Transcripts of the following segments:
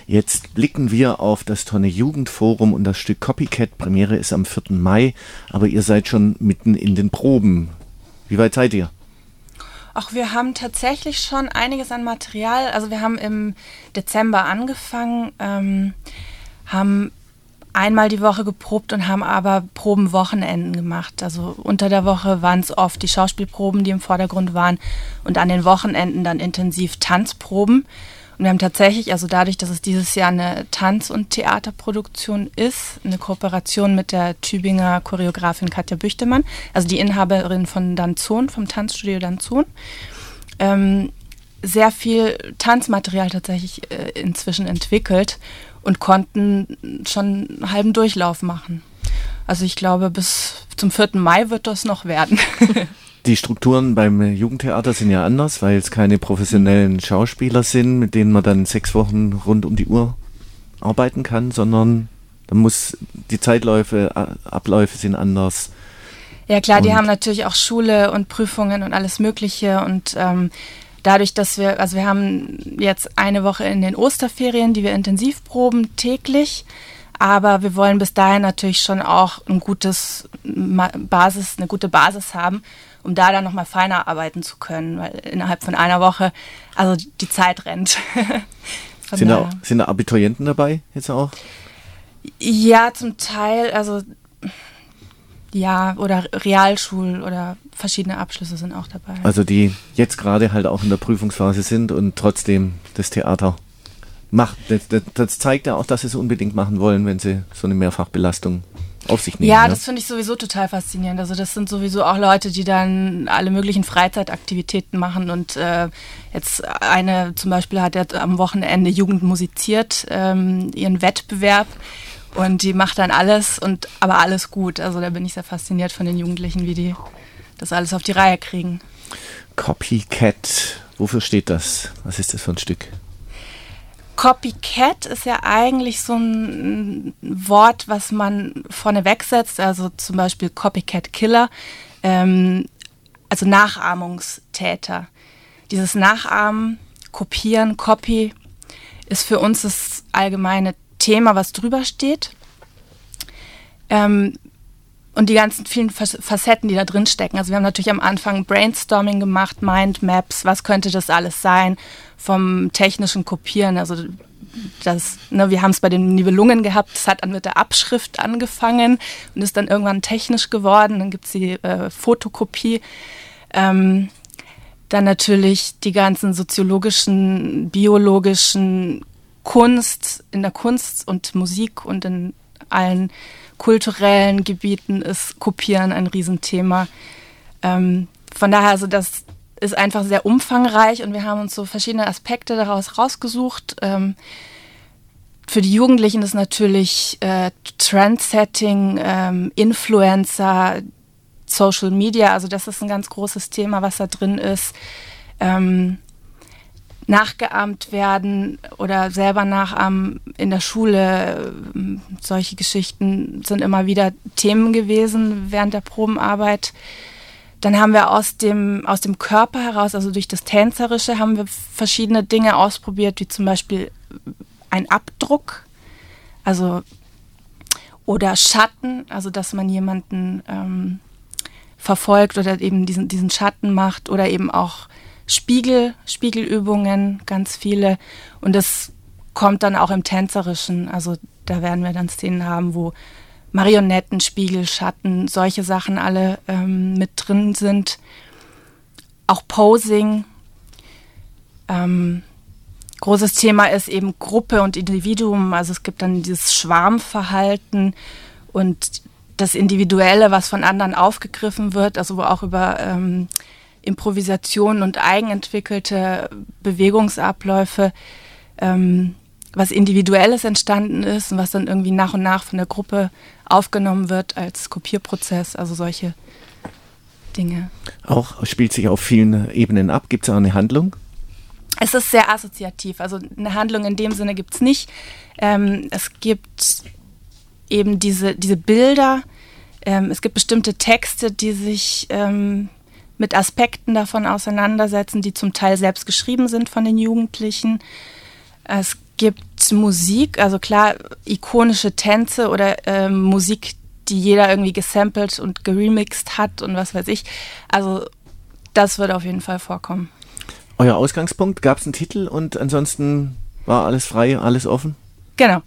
Jetzt blicken wir auf das Tonne Jugendforum und das Stück Copycat. Premiere ist am 4. Mai, aber ihr seid schon mitten in den Proben. Wie weit seid ihr? Ach, wir haben tatsächlich schon einiges an Material. Also wir haben im Dezember angefangen, haben einmal die Woche geprobt und haben aber Probenwochenenden gemacht. Also unter der Woche waren es oft die Schauspielproben, die im Vordergrund waren, und an den Wochenenden dann intensiv Tanzproben. Und wir haben tatsächlich, also dadurch, dass es dieses Jahr eine Tanz- und Theaterproduktion ist, eine Kooperation mit der Tübinger Choreografin Katja Büchtemann, also die Inhaberin von Danzon, vom Tanzstudio Danzon, sehr viel Tanzmaterial tatsächlich inzwischen entwickelt und konnten schon einen halben Durchlauf machen. Also ich glaube, bis zum 4. Mai wird das noch werden. Die Strukturen beim Jugendtheater sind ja anders, weil es keine professionellen Schauspieler sind, mit denen man dann 6 Wochen rund um die Uhr arbeiten kann, sondern die Abläufe sind anders. Ja klar, die haben natürlich auch Schule und Prüfungen und alles Mögliche, und dadurch, dass wir haben jetzt eine Woche in den Osterferien, die wir intensiv proben, täglich, aber wir wollen bis dahin natürlich schon auch eine gute Basis haben, um da dann nochmal feiner arbeiten zu können, weil innerhalb von einer Woche, also die Zeit rennt. Sind da Abiturienten dabei jetzt auch? Ja, zum Teil, also ja, oder Realschul- oder verschiedene Abschlüsse sind auch dabei. Also die jetzt gerade halt auch in der Prüfungsphase sind und trotzdem das Theater macht. Das zeigt ja auch, dass sie es unbedingt machen wollen, wenn sie so eine Mehrfachbelastung auf sich nehmen. Ja, das finde ich sowieso total faszinierend. Also das sind sowieso auch Leute, die dann alle möglichen Freizeitaktivitäten machen, und jetzt eine zum Beispiel hat jetzt am Wochenende Jugend musiziert, ihren Wettbewerb. Und die macht dann alles, aber alles gut. Also da bin ich sehr fasziniert von den Jugendlichen, wie die das alles auf die Reihe kriegen. Copycat, wofür steht das? Was ist das für ein Stück? Copycat ist ja eigentlich so ein Wort, was man vorneweg setzt, also zum Beispiel Copycat Killer, also Nachahmungstäter. Dieses Nachahmen, Kopieren, Copy ist für uns das allgemeine Thema, was drüber steht. Und die ganzen vielen Facetten, die da drin stecken. Also wir haben natürlich am Anfang Brainstorming gemacht, Mindmaps, was könnte das alles sein, vom technischen Kopieren. Also wir haben es bei den Nibelungen gehabt, das hat dann mit der Abschrift angefangen und ist dann irgendwann technisch geworden. Dann gibt es die Fotokopie. Dann natürlich die ganzen soziologischen, biologischen in der Kunst und Musik und in allen kulturellen Gebieten ist Kopieren ein Riesenthema. Von daher, also das ist einfach sehr umfangreich, und wir haben uns so verschiedene Aspekte daraus rausgesucht. Für die Jugendlichen ist natürlich Trendsetting, Influencer, Social Media, also das ist ein ganz großes Thema, was da drin ist. Nachgeahmt werden oder selber nachahmen in der Schule. Solche Geschichten sind immer wieder Themen gewesen während der Probenarbeit. Dann haben wir aus dem Körper heraus, also durch das Tänzerische, haben wir verschiedene Dinge ausprobiert, wie zum Beispiel ein Abdruck, also oder Schatten, also dass man jemanden verfolgt oder eben diesen Schatten macht, oder eben auch Spiegelübungen, ganz viele. Und das kommt dann auch im Tänzerischen. Also da werden wir dann Szenen haben, wo Marionetten, Spiegel, Schatten, solche Sachen alle mit drin sind. Auch Posing. Großes Thema ist eben Gruppe und Individuum. Also es gibt dann dieses Schwarmverhalten und das Individuelle, was von anderen aufgegriffen wird, also wo auch über Improvisation und eigenentwickelte Bewegungsabläufe was Individuelles entstanden ist und was dann irgendwie nach und nach von der Gruppe aufgenommen wird als Kopierprozess, also solche Dinge. Auch spielt sich auf vielen Ebenen ab. Gibt es auch eine Handlung? Es ist sehr assoziativ, also eine Handlung in dem Sinne gibt es nicht. Es gibt eben diese Bilder, es gibt bestimmte Texte, die sich mit Aspekten davon auseinandersetzen, die zum Teil selbst geschrieben sind von den Jugendlichen. Es gibt Musik, also klar, ikonische Tänze oder Musik, die jeder irgendwie gesampelt und geremixed hat und was weiß ich. Also das wird auf jeden Fall vorkommen. Euer Ausgangspunkt, gab es einen Titel und ansonsten war alles frei, alles offen? Genau.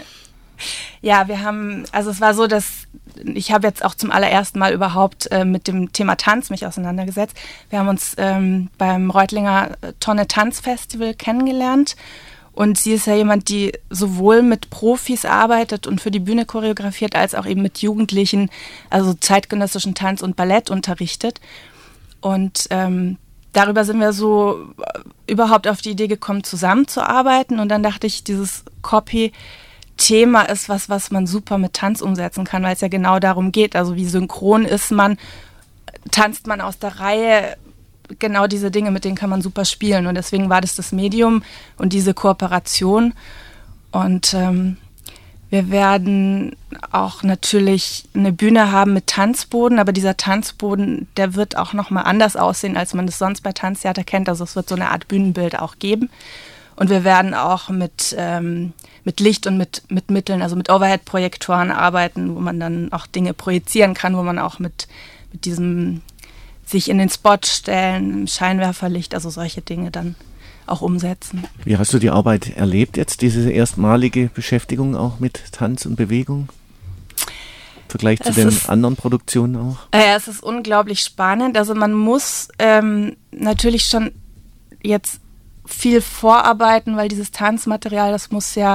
Ja, es war so, dass ich habe jetzt auch zum allerersten Mal überhaupt mit dem Thema Tanz mich auseinandergesetzt. Wir haben uns beim Reutlinger Tonne Tanzfestival kennengelernt. Und sie ist ja jemand, die sowohl mit Profis arbeitet und für die Bühne choreografiert, als auch eben mit Jugendlichen, also zeitgenössischen Tanz und Ballett unterrichtet. Und darüber sind wir so überhaupt auf die Idee gekommen, zusammenzuarbeiten. Und dann dachte ich, dieses Copy-Thema ist was man super mit Tanz umsetzen kann, weil es ja genau darum geht. Also wie synchron ist man, tanzt man aus der Reihe. Genau diese Dinge, mit denen kann man super spielen. Und deswegen war das Medium und diese Kooperation. Und wir werden auch natürlich eine Bühne haben mit Tanzboden, aber dieser Tanzboden, der wird auch nochmal anders aussehen, als man das sonst bei Tanztheater kennt. Also es wird so eine Art Bühnenbild auch geben. Und wir werden auch mit Licht und mit Mitteln, also mit Overhead-Projektoren arbeiten, wo man dann auch Dinge projizieren kann, wo man auch mit diesem sich in den Spot stellen, Scheinwerferlicht, also solche Dinge dann auch umsetzen. Wie hast du die Arbeit erlebt jetzt, diese erstmalige Beschäftigung auch mit Tanz und Bewegung? Im Vergleich zu den anderen Produktionen auch? Es ist unglaublich spannend. Also man muss natürlich schon jetzt viel vorarbeiten, weil dieses Tanzmaterial, das muss ja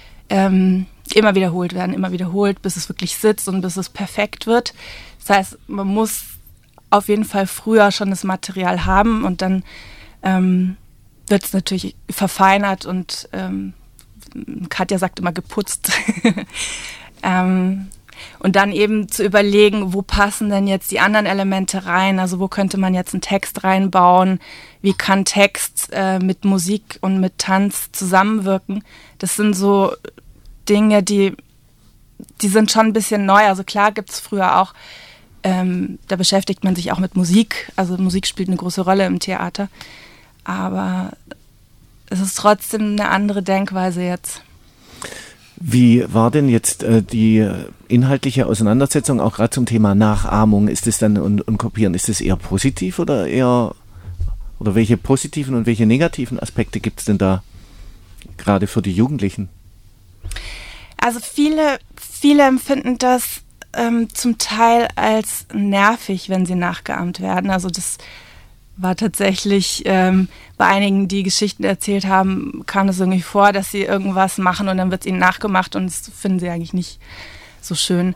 immer wiederholt, bis es wirklich sitzt und bis es perfekt wird. Das heißt, man muss auf jeden Fall früher schon das Material haben und dann wird es natürlich verfeinert und Katja sagt immer geputzt. Und dann eben zu überlegen, wo passen denn jetzt die anderen Elemente rein, also wo könnte man jetzt einen Text reinbauen, wie kann Text mit Musik und mit Tanz zusammenwirken. Das sind so Dinge, die sind schon ein bisschen neu, also klar gibt es früher auch da beschäftigt man sich auch mit Musik. Also Musik spielt eine große Rolle im Theater. Aber es ist trotzdem eine andere Denkweise jetzt. Wie war denn jetzt die inhaltliche Auseinandersetzung auch gerade zum Thema Nachahmung? Ist es dann und Kopieren, ist es eher positiv oder welche positiven und welche negativen Aspekte gibt es denn da gerade für die Jugendlichen? Also viele empfinden das zum Teil als nervig, wenn sie nachgeahmt werden. Also das war tatsächlich bei einigen, die Geschichten erzählt haben, kam das irgendwie vor, dass sie irgendwas machen und dann wird es ihnen nachgemacht und das finden sie eigentlich nicht so schön.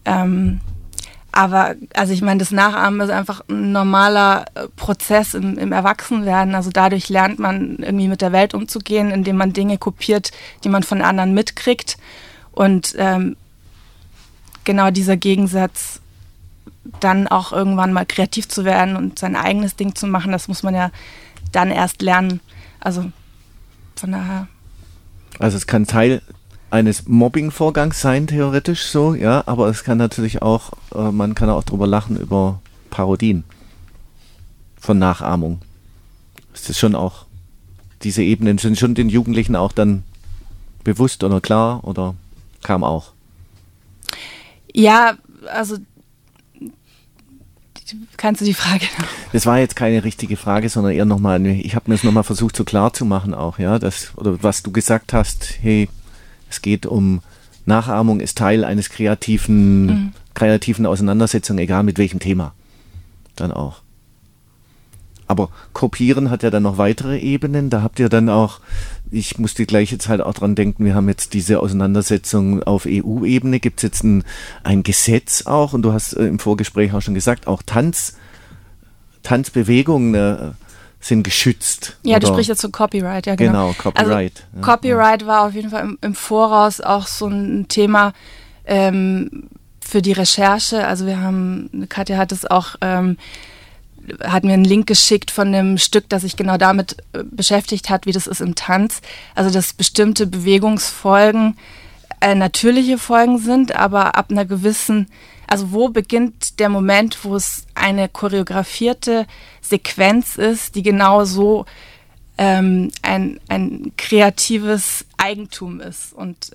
Aber also ich meine, das Nachahmen ist einfach ein normaler Prozess im Erwachsenwerden. Also dadurch lernt man irgendwie mit der Welt umzugehen, indem man Dinge kopiert, die man von anderen mitkriegt. Und genau dieser Gegensatz, dann auch irgendwann mal kreativ zu werden und sein eigenes Ding zu machen, das muss man ja dann erst lernen. Also von daher. Also es kann Teil eines Mobbing-Vorgangs sein, theoretisch so, ja, aber es kann natürlich auch, man kann auch drüber lachen über Parodien von Nachahmung. Ist das schon auch, diese Ebenen sind schon den Jugendlichen auch dann bewusst oder klar oder kam auch? Ja, also kannst du die Frage noch? Das war jetzt keine richtige Frage, sondern eher nochmal, ich habe mir das nochmal versucht so klar zu machen auch, ja, oder was du gesagt hast, hey, es geht um Nachahmung, ist Teil eines kreativen Auseinandersetzung, egal mit welchem Thema. Dann auch. Aber Kopieren hat ja dann noch weitere Ebenen, da habt ihr dann auch, ich musste gleich jetzt halt auch dran denken, wir haben jetzt diese Auseinandersetzung auf EU-Ebene, gibt es jetzt ein Gesetz auch, und du hast im Vorgespräch auch schon gesagt, auch Tanzbewegungen sind geschützt. Ja, du sprichst jetzt zu Copyright, ja genau. Genau, Copyright. Also, Copyright war auf jeden Fall im Voraus auch so ein Thema für die Recherche, also Katja hat es auch hat mir einen Link geschickt von einem Stück, das sich genau damit beschäftigt hat, wie das ist im Tanz. Also dass bestimmte Bewegungsfolgen natürliche Folgen sind, aber ab einer gewissen, also wo beginnt der Moment, wo es eine choreografierte Sequenz ist, die genau so ein kreatives Eigentum ist. Und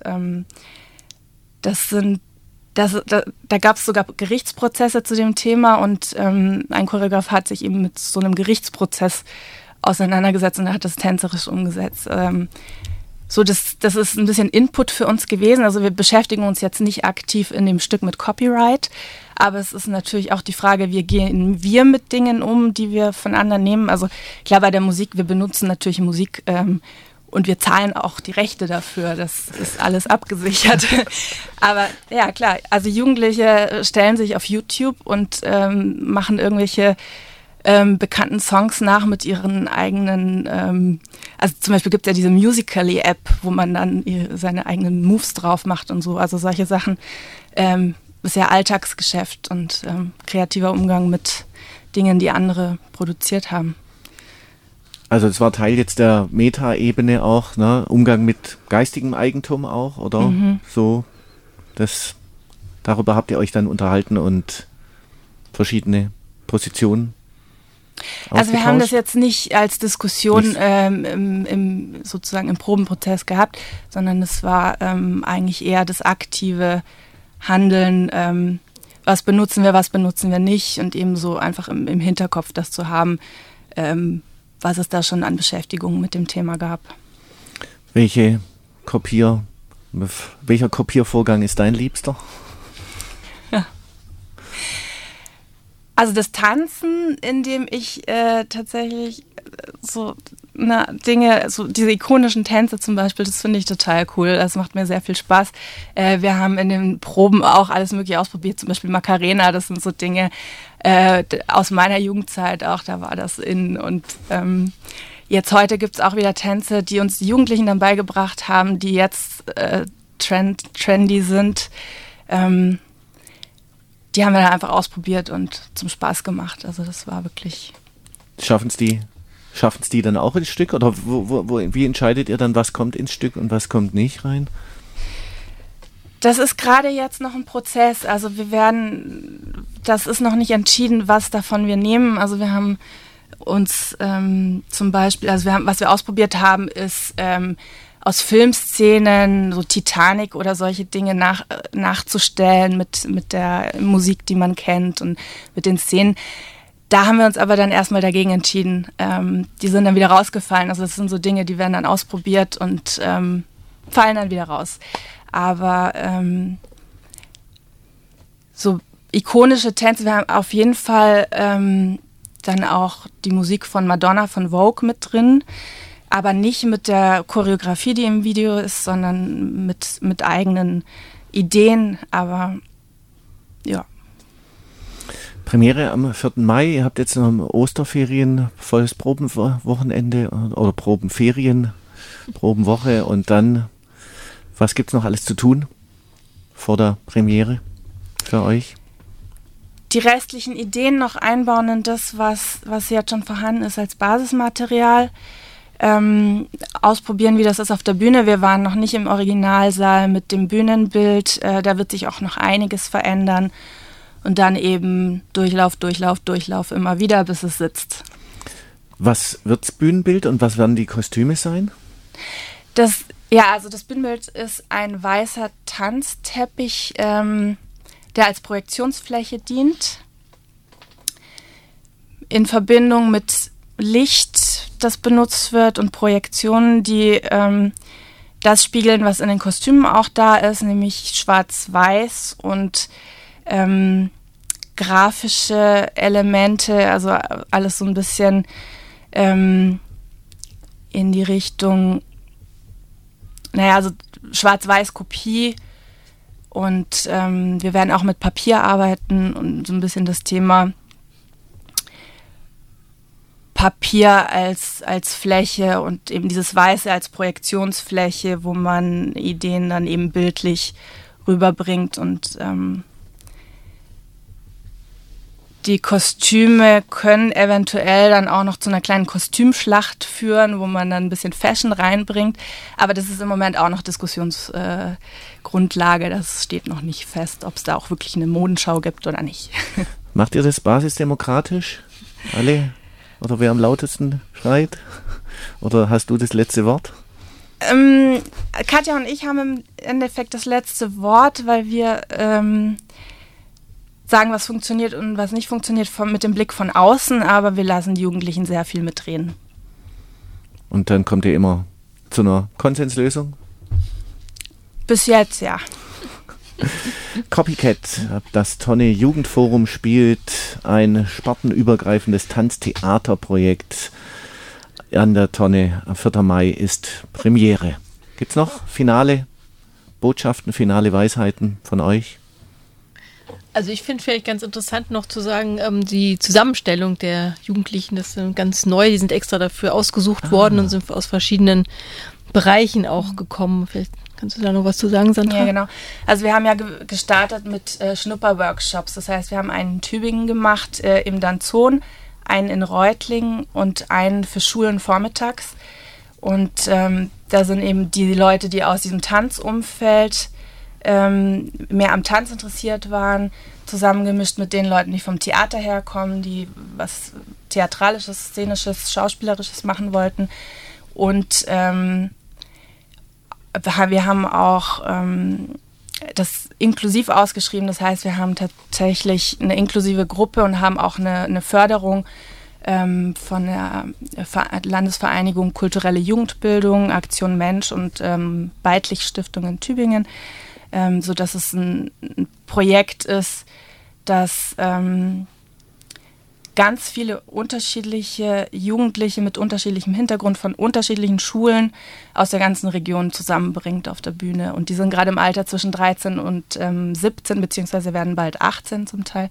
da gab es sogar Gerichtsprozesse zu dem Thema und ein Choreograf hat sich eben mit so einem Gerichtsprozess auseinandergesetzt und er hat das tänzerisch umgesetzt. Das ist ein bisschen Input für uns gewesen. Also wir beschäftigen uns jetzt nicht aktiv in dem Stück mit Copyright, aber es ist natürlich auch die Frage, wie gehen wir mit Dingen um, die wir von anderen nehmen. Also klar, bei der Musik, wir benutzen natürlich Musik und wir zahlen auch die Rechte dafür. Das ist alles abgesichert. Aber ja, klar, also Jugendliche stellen sich auf YouTube und machen irgendwelche bekannten Songs nach mit ihren eigenen, also zum Beispiel gibt es ja diese Musical.ly-App, wo man dann seine eigenen Moves drauf macht und so, also solche Sachen, ist ja Alltagsgeschäft und kreativer Umgang mit Dingen, die andere produziert haben. Also das war Teil jetzt der Meta-Ebene auch, ne? Umgang mit geistigem Eigentum auch, oder? So, darüber habt ihr euch dann unterhalten und verschiedene Positionen Also wir haben das jetzt nicht als Diskussion sozusagen im Probenprozess gehabt, sondern es war eigentlich eher das aktive Handeln, was benutzen wir nicht und eben so einfach im Hinterkopf das zu haben, was es da schon an Beschäftigung mit dem Thema gab. Welcher Kopiervorgang ist dein Liebster? Also das Tanzen, in dem ich tatsächlich so Dinge, so diese ikonischen Tänze zum Beispiel, das finde ich total cool. Das macht mir sehr viel Spaß. Wir haben in den Proben auch alles Mögliche ausprobiert, zum Beispiel Macarena, das sind so Dinge aus meiner Jugendzeit auch, da war das in. Und jetzt heute gibt es auch wieder Tänze, die uns die Jugendlichen dann beigebracht haben, die jetzt trendy sind. Die haben wir dann einfach ausprobiert und zum Spaß gemacht. Also das war wirklich... Schaffen es die dann auch ins Stück? Oder wie entscheidet ihr dann, was kommt ins Stück und was kommt nicht rein? Das ist gerade jetzt noch ein Prozess. Also das ist noch nicht entschieden, was davon wir nehmen. Also wir haben uns zum Beispiel, was wir ausprobiert haben, ist aus Filmszenen, so Titanic oder solche Dinge nachzustellen mit der Musik, die man kennt und mit den Szenen. Da haben wir uns aber dann erstmal dagegen entschieden. Die sind dann wieder rausgefallen. Also das sind so Dinge, die werden dann ausprobiert und fallen dann wieder raus. Aber so ikonische Tänze, wir haben auf jeden Fall dann auch die Musik von Madonna, von Vogue mit drin. Aber nicht mit der Choreografie, die im Video ist, sondern mit eigenen Ideen. Aber ja. Premiere am 4. Mai. Ihr habt jetzt noch Osterferien, volles Probenwochenende oder Probenferien, Probenwoche. Und dann, was gibt es noch alles zu tun vor der Premiere für euch? Die restlichen Ideen noch einbauen in das, was jetzt schon vorhanden ist als Basismaterial. Ausprobieren, wie das ist auf der Bühne. Wir waren noch nicht im Originalsaal mit dem Bühnenbild. Da wird sich auch noch einiges verändern. Und dann eben Durchlauf immer wieder, bis es sitzt. Was wird das Bühnenbild und was werden die Kostüme sein? Das Bühnenbild ist ein weißer Tanzteppich, der als Projektionsfläche dient. In Verbindung mit Licht, das benutzt wird und Projektionen, die das spiegeln, was in den Kostümen auch da ist, nämlich schwarz-weiß und grafische Elemente, also alles so ein bisschen in die Richtung, also Schwarz-Weiß-Kopie und wir werden auch mit Papier arbeiten und so ein bisschen das Thema Papier als Fläche und eben dieses Weiße als Projektionsfläche, wo man Ideen dann eben bildlich rüberbringt und die Kostüme können eventuell dann auch noch zu einer kleinen Kostümschlacht führen, wo man dann ein bisschen Fashion reinbringt. Aber das ist im Moment auch noch Diskussionsgrundlage. Das steht noch nicht fest, ob es da auch wirklich eine Modenschau gibt oder nicht. Macht ihr das basisdemokratisch? Alle? Oder wer am lautesten schreit? Oder hast du das letzte Wort? Katja und ich haben im Endeffekt das letzte Wort, weil wir sagen, was funktioniert und was nicht funktioniert mit dem Blick von außen, aber wir lassen die Jugendlichen sehr viel mitreden. Und dann kommt ihr immer zu einer Konsenslösung? Bis jetzt, ja. Copycat, das Tonne Jugendforum spielt ein spartenübergreifendes Tanztheaterprojekt an der Tonne. Am 4. Mai ist Premiere. Gibt's noch finale Botschaften, finale Weisheiten von euch? Also ich finde vielleicht ganz interessant noch zu sagen, die Zusammenstellung der Jugendlichen, das ist ganz neu, die sind extra dafür ausgesucht worden und sind aus verschiedenen Bereichen auch gekommen. Vielleicht kannst du da noch was zu sagen, Sandra? Ja, genau. Also wir haben ja gestartet mit Schnupperworkshops. Das heißt, wir haben einen in Tübingen gemacht, im Danzon, einen in Reutlingen und einen für Schulen vormittags. Und da sind eben die Leute, die aus diesem Tanzumfeld mehr am Tanz interessiert waren, zusammengemischt mit den Leuten, die vom Theater herkommen, die was Theatralisches, Szenisches, Schauspielerisches machen wollten. Und wir haben auch das inklusiv ausgeschrieben. Das heißt, wir haben tatsächlich eine inklusive Gruppe und haben auch eine Förderung von der Landesvereinigung Kulturelle Jugendbildung, Aktion Mensch und Beitlich Stiftung in Tübingen, sodass es ein Projekt ist, das ganz viele unterschiedliche Jugendliche mit unterschiedlichem Hintergrund von unterschiedlichen Schulen aus der ganzen Region zusammenbringt auf der Bühne. Und die sind gerade im Alter zwischen 13 und 17, beziehungsweise werden bald 18 zum Teil.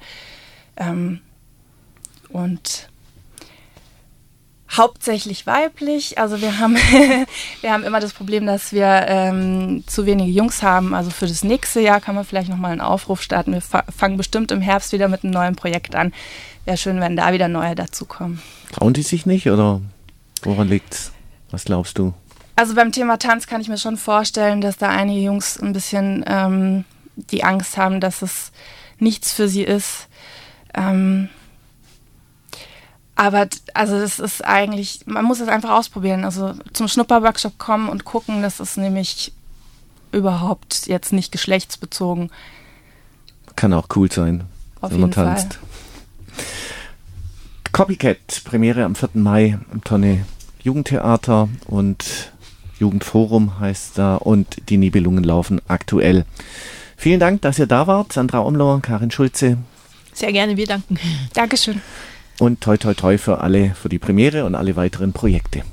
Und hauptsächlich weiblich. Also wir haben immer das Problem, dass wir zu wenige Jungs haben. Also für das nächste Jahr kann man vielleicht nochmal einen Aufruf starten. Wir fangen bestimmt im Herbst wieder mit einem neuen Projekt an. Wäre schön, wenn da wieder neue dazukommen. Trauen die sich nicht oder woran liegt's? Was glaubst du? Also beim Thema Tanz kann ich mir schon vorstellen, dass da einige Jungs ein bisschen die Angst haben, dass es nichts für sie ist. Aber also das ist eigentlich, man muss es einfach ausprobieren. Also zum Schnupperworkshop kommen und gucken, das ist nämlich überhaupt jetzt nicht geschlechtsbezogen. Kann auch cool sein, Auf wenn man jeden tanzt. Copycat, Premiere am 4. Mai im Tonne Jugendtheater und Jugendforum heißt da und die Nibelungen laufen aktuell. Vielen Dank, dass ihr da wart. Sandra Omler, Karin Schulze. Sehr gerne, wir danken. Dankeschön. Und toi toi toi für die Premiere und alle weiteren Projekte.